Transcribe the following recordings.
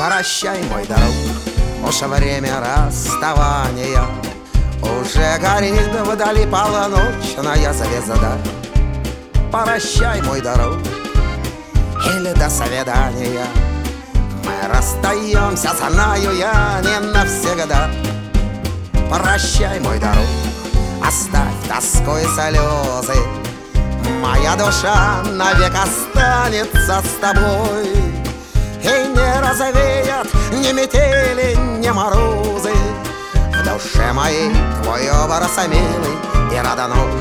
Прощай, мой друг, уж время расставания. Уже горит вдали полночная звезда. Прощай, мой друг, или до свидания. Мы расстаемся, знаю я, не навсегда. Прощай, мой друг, оставь тоску и слезы. Моя душа навек останется с тобой. И не развеят ни метели, ни морозы в душе моей твой образ милый и родной.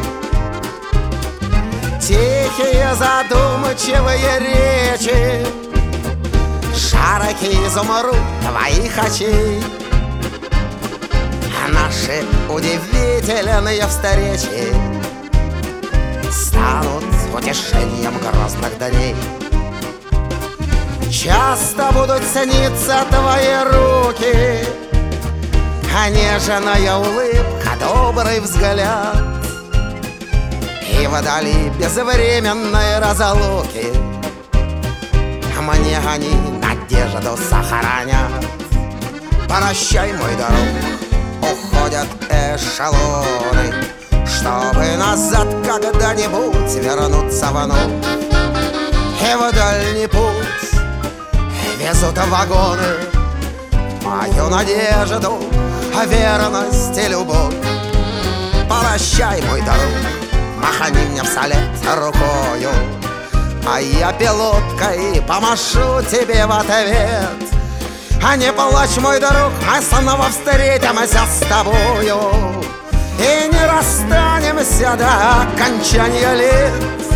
Тихие задумчивые речи, широки изумруд твоих очей. Наши удивительные встречи станут утешением грозных дней. Часто будут сниться твои руки, нежная улыбка, добрый взгляд. И вдали безвременные разлуки мне они надежду сохранят. Прощай, мой друг, уходят эшелоны, чтобы назад когда-нибудь вернуться вновь. И в дальний путь везут вагоны мою надежду, верность и любовь. Прощай, мой друг, махани мне вслед рукою, а я пилоткой помашу тебе в ответ. А не плачь, мой друг, мы снова встретимся с тобою и не расстанемся до окончания лет.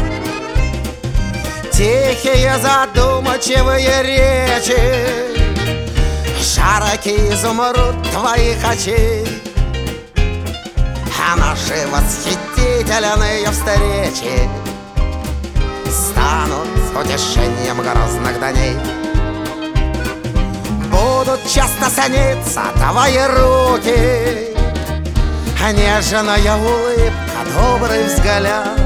Тихие задумчивые речи, широки изумруд твоих очей. А наши восхитительные встречи станут утешением грозных дней. Будут часто сниться твои руки, нежная улыбка, добрый взгляд.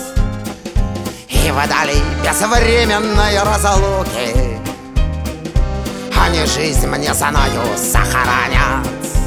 И вдали безвременные разлуки они жизнь мне знаю сохранят.